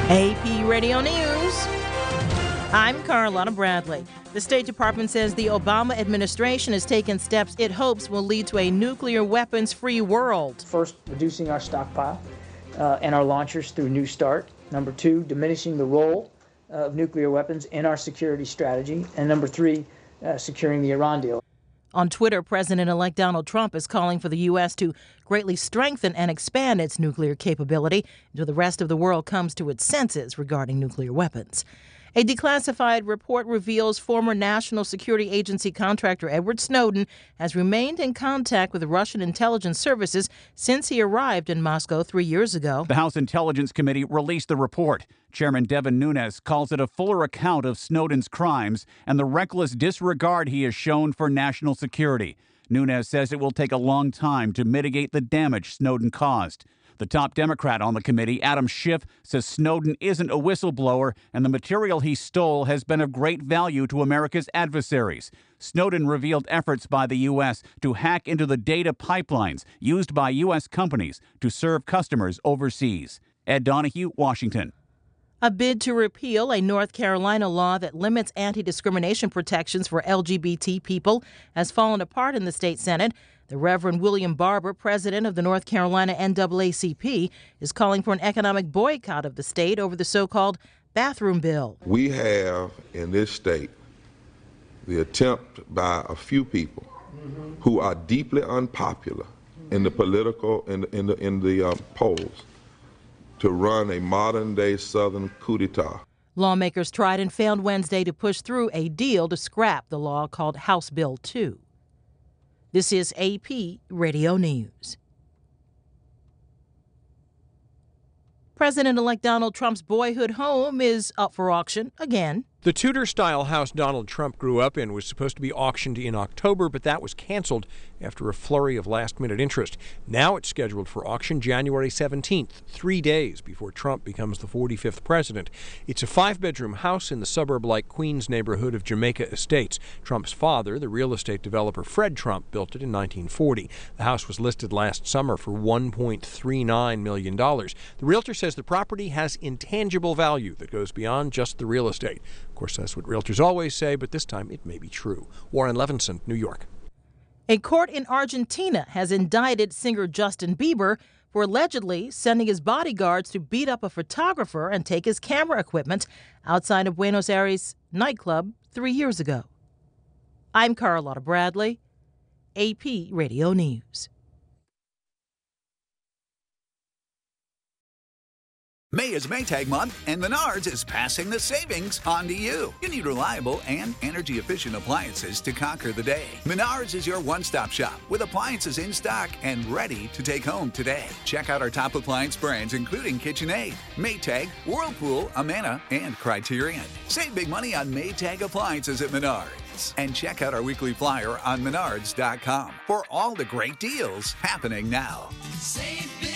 AP Radio News. I'm Carlotta Bradley. The State Department says the Obama administration has taken steps it hopes will lead to a nuclear weapons-free world. First, reducing our stockpile and our launchers through New START. Number two, diminishing the role of nuclear weapons in our security strategy. And number three, securing the Iran deal. On Twitter, President-elect Donald Trump is calling for the U.S. to greatly strengthen and expand its nuclear capability until the rest of the world comes to its senses regarding nuclear weapons. A declassified report reveals former National Security Agency contractor Edward Snowden has remained in contact with Russian intelligence services since he arrived in Moscow 3 years ago. The House Intelligence Committee released the report. Chairman Devin Nunes calls it a fuller account of Snowden's crimes and the reckless disregard he has shown for national security. Nunes says it will take a long time to mitigate the damage Snowden caused. The top Democrat on the committee, Adam Schiff, says Snowden isn't a whistleblower and the material he stole has been of great value to America's adversaries. Snowden revealed efforts by the U.S. to hack into the data pipelines used by U.S. companies to serve customers overseas. Ed Donahue, Washington. A bid to repeal a North Carolina law that limits anti-discrimination protections for LGBT people has fallen apart in the state Senate. The Reverend William Barber, president of the North Carolina NAACP, is calling for an economic boycott of the state over the so-called bathroom bill. We have in this state the attempt by a few people who are deeply unpopular in the political in the polls to run a modern-day Southern coup d'etat. Lawmakers tried and failed Wednesday to push through a deal to scrap the law called House Bill 2. This is AP Radio News. President-elect Donald Trump's boyhood home is up for auction again. The Tudor-style house Donald Trump grew up in was supposed to be auctioned in October, but that was canceled after a flurry of last-minute interest. Now it's scheduled for auction January 17th, 3 days before Trump becomes the 45th president. It's a 5-bedroom house in the suburb-like Queens neighborhood of Jamaica Estates. Trump's father, the real estate developer Fred Trump, built it in 1940. The house was listed last summer for $1.39 million. The realtor says the property has intangible value that goes beyond just the real estate. Of course, that's what realtors always say, but this time it may be true. Warren Levinson, New York. A court in Argentina has indicted singer Justin Bieber for allegedly sending his bodyguards to beat up a photographer and take his camera equipment outside of Buenos Aires nightclub 3 years ago. I'm Carlotta Bradley, AP Radio News. May is Maytag month, and Menards is passing the savings on to you. You need reliable and energy-efficient appliances to conquer the day. Menards is your one-stop shop with appliances in stock and ready to take home today. Check out our top appliance brands, including KitchenAid, Maytag, Whirlpool, Amana, and Criterion. Save big money on Maytag appliances at Menards. And check out our weekly flyer on Menards.com for all the great deals happening now. Save big